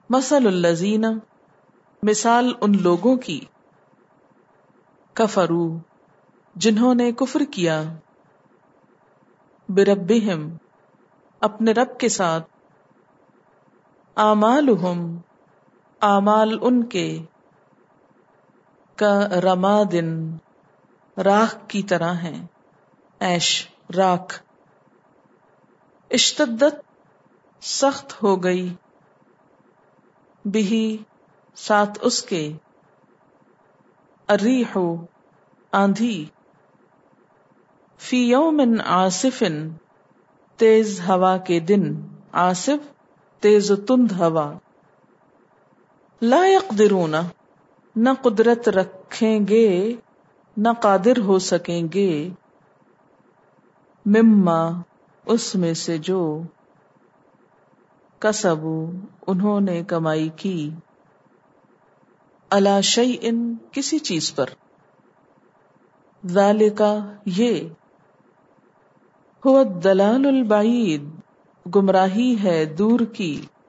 مثل الذین، مثال ان لوگوں کی، کفروا، جنہوں نے کفر کیا، بربہم، اپنے رب کے ساتھ، اعمالہم، اعمال ان کے، کرمادن، راکھ کی طرح ہیں، ایش، راکھ، اشتدت، سخت ہو گئی، بہی، ساتھ اس کے، الریح، آندھی، فی یوم عاصف، تیز ہوا کے دن، عاصف تیز و تند ہوا، لا یقدرون، نہ قدرت رکھیں گے، نہ قادر ہو سکیں گے، مما، اس میں سے جو، کسبوا، انہوں نے کمائی کی، علی شیء، کسی چیز پر، ذالک، یہ، هو الضلال البعید، گمراہی ہے دور کی،